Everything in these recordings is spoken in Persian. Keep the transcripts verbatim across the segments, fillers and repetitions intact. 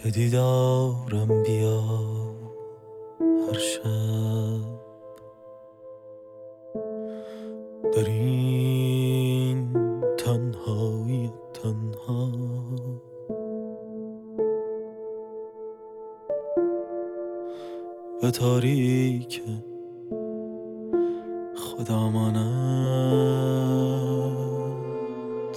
به دیدارم بیا هر شب در این تنهایی تنها به تاریک خدامانت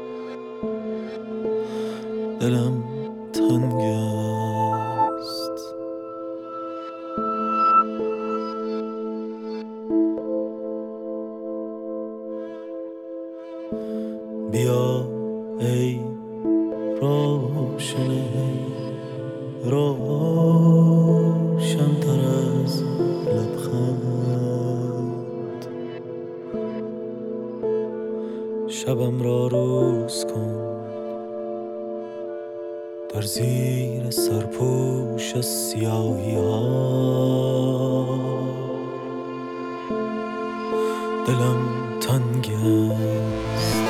دلم تنگ است. بیا ای روشن روشن تر از لبخند، شبم را روز کن در زیر سرپوش سیاهی ها. دلم تنگ است.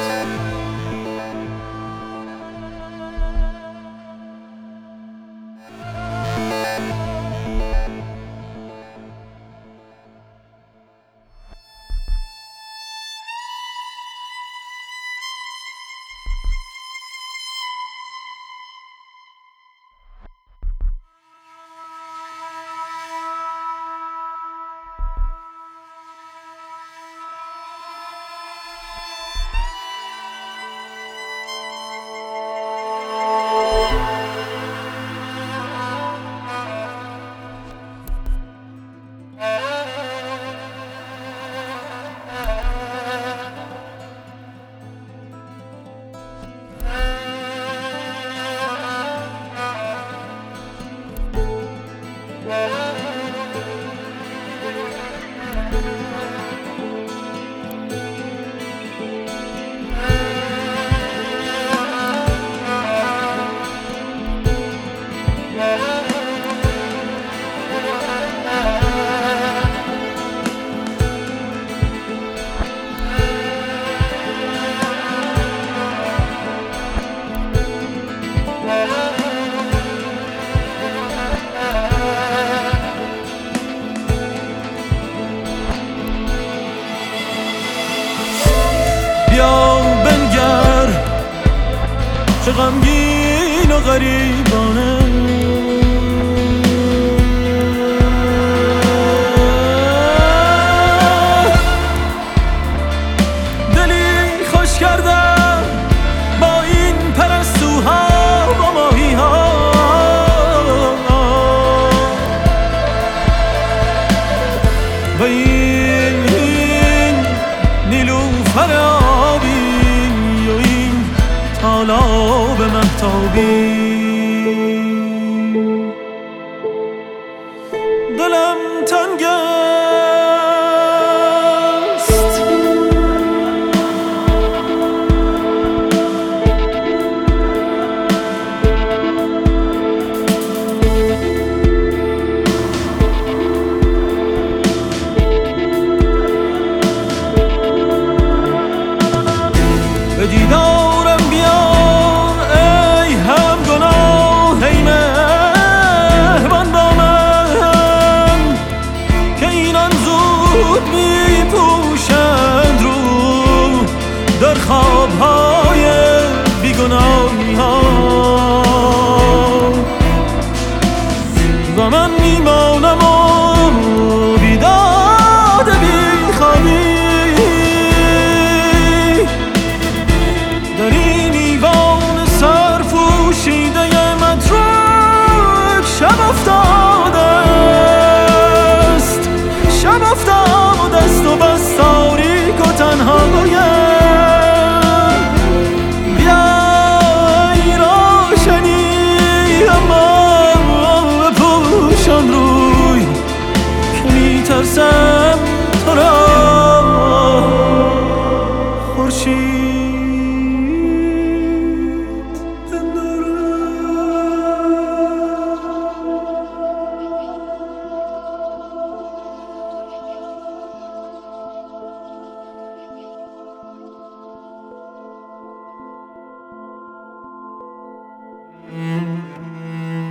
بیا بنگر چه غمگین و غریبانه، دلی خوش کردم با این پرستوها و ماهی ها. و این نیلوفر آبی و این تالاب مهتابی، دلم تنگ است. به دیدارم بیا ای هم گناه، ای مهربان با من که اینان زود می پوشند رو در خوابهای بیگناهی ها. و من میمانم و بیداد بی خوابی در این ایوان سرپوشیده متروک. شب افتاده است، شب افتاده است و بس تاریک و تنهایم. بیا ای روشنی اما بپوشان روی که میترسم تو را خورشید Mm-hmm.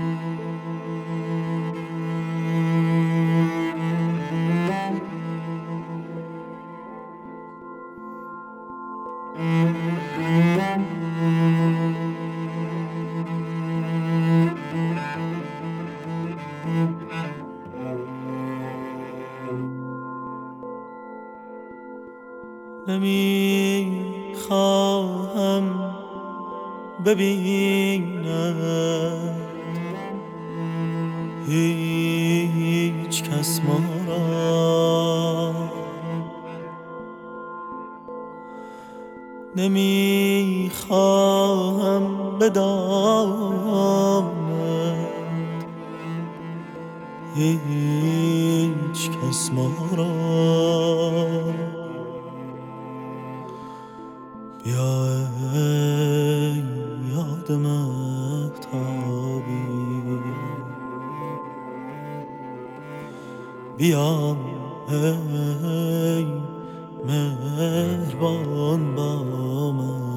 نمیخواهم ببینم هیچ کس ما را، نمیخواهم بداند هیچ کس ما را. بیا ای یاد مهتابی، بیا ای مهربان با من.